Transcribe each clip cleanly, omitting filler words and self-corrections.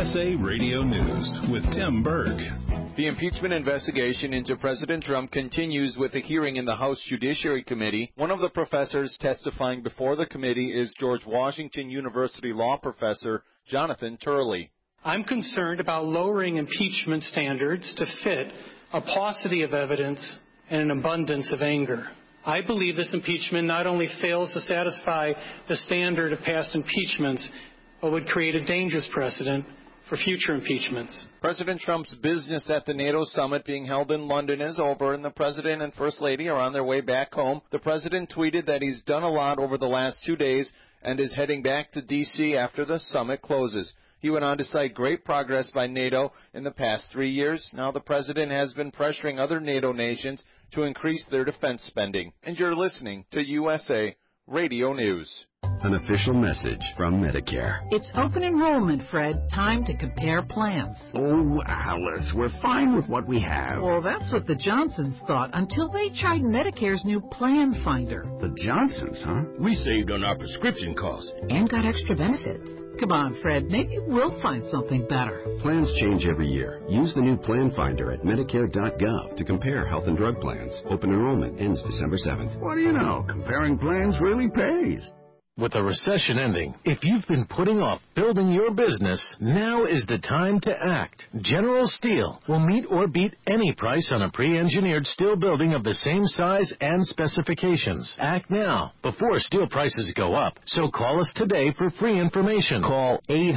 USA Radio News with Tim Berg. The impeachment investigation into President Trump continues with a hearing in the House Judiciary Committee. One of the professors testifying before the committee is George Washington University law professor Jonathan Turley. I'm concerned about lowering impeachment standards to fit a paucity of evidence and an abundance of anger. I believe this impeachment not only fails to satisfy the standard of past impeachments, but would create a dangerous precedent for future impeachments. President Trump's business at the NATO summit being held in London is over, and the President and First Lady are on their way back home. The President tweeted that he's done a lot over the last 2 days and is heading back to D.C. after the summit closes. He went on to cite great progress by NATO in the past 3 years. Now the President has been pressuring other NATO nations to increase their defense spending. And you're listening to USA Radio News. An official message from Medicare. It's open enrollment, Fred. Time to compare plans. Oh, Alice, we're fine with what we have. Well, that's what the Johnsons thought until they tried Medicare's new Plan Finder. The Johnsons, huh? We saved on our prescription costs. And got extra benefits. Come on, Fred. Maybe we'll find something better. Plans change every year. Use the new Plan Finder at Medicare.gov to compare health and drug plans. Open enrollment ends December 7th. What do you know? Comparing plans really pays. With a recession ending, if you've been putting off building your business, now is the time to act. General Steel will meet or beat any price on a pre-engineered steel building of the same size and specifications. Act now, before steel prices go up. So call us today for free information. Call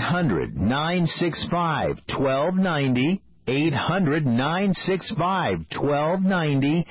800-965-1290. 800-965-1290,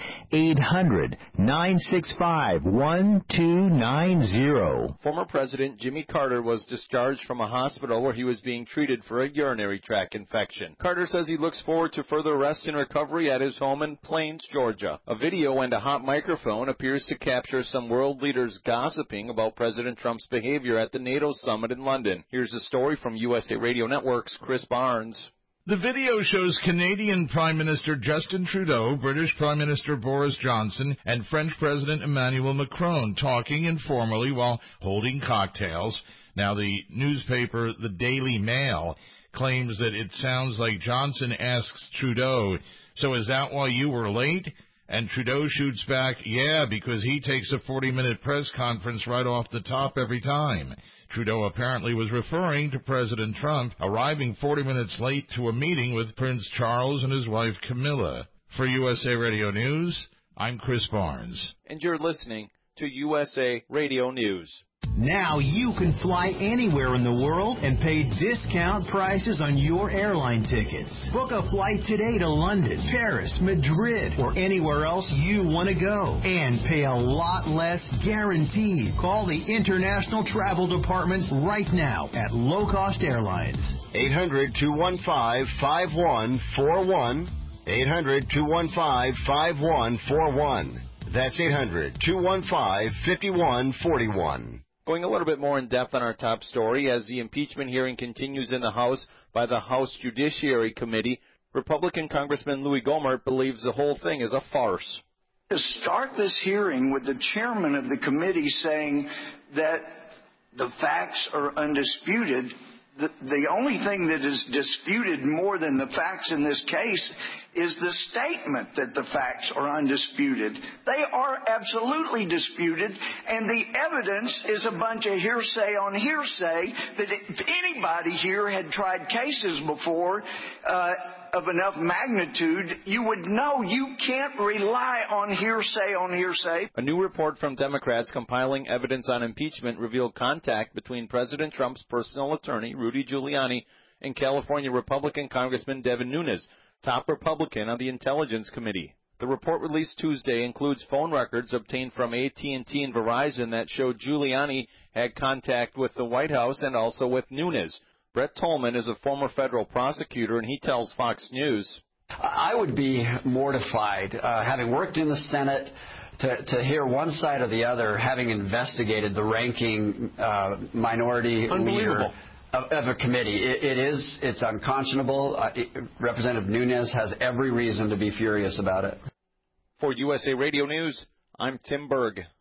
800-965-1290. Former President Jimmy Carter was discharged from a hospital where he was being treated for a urinary tract infection. Carter says he looks forward to further rest and recovery at his home in Plains, Georgia. A video and a hot microphone appears to capture some world leaders gossiping about President Trump's behavior at the NATO summit in London. Here's a story from USA Radio Network's Chris Barnes. The video shows Canadian Prime Minister Justin Trudeau, British Prime Minister Boris Johnson, and French President Emmanuel Macron talking informally while holding cocktails. Now, the newspaper, the Daily Mail, claims that it sounds like Johnson asks Trudeau, "So is that why you were late?" And Trudeau shoots back, "Yeah, because he takes a 40-minute press conference right off the top every time." Trudeau apparently was referring to President Trump arriving 40 minutes late to a meeting with Prince Charles and his wife Camilla. For USA Radio News, I'm Chris Barnes. And you're listening to USA Radio News. Now you can fly anywhere in the world and pay discount prices on your airline tickets. Book a flight today to London, Paris, Madrid, or anywhere else you want to go. And pay a lot less guaranteed. Call the International Travel Department right now at Low Cost Airlines. 800-215-5141. 800-215-5141. That's 800-215-5141. Going a little bit more in depth on our top story, as the impeachment hearing continues in the House by the House Judiciary Committee, Republican Congressman Louis Gohmert believes the whole thing is a farce. To start this hearing with the chairman of the committee saying that the facts are undisputed, the only thing that is disputed more than the facts in this case is the statement that the facts are undisputed. They are absolutely disputed, and the evidence is a bunch of hearsay on hearsay that if anybody here had tried cases before of enough magnitude, you would know you can't rely on hearsay on hearsay. A new report from Democrats compiling evidence on impeachment revealed contact between President Trump's personal attorney, Rudy Giuliani, and California Republican Congressman Devin Nunes, top Republican on the Intelligence Committee. The report released Tuesday includes phone records obtained from AT&T and Verizon that showed Giuliani had contact with the White House and also with Nunes. Brett Tolman is a former federal prosecutor, and he tells Fox News. I would be mortified, having worked in the Senate, to hear one side or the other, having investigated the ranking minority leader of a committee. It's unconscionable. Representative Nunes has every reason to be furious about it. For USA Radio News, I'm Tim Berg.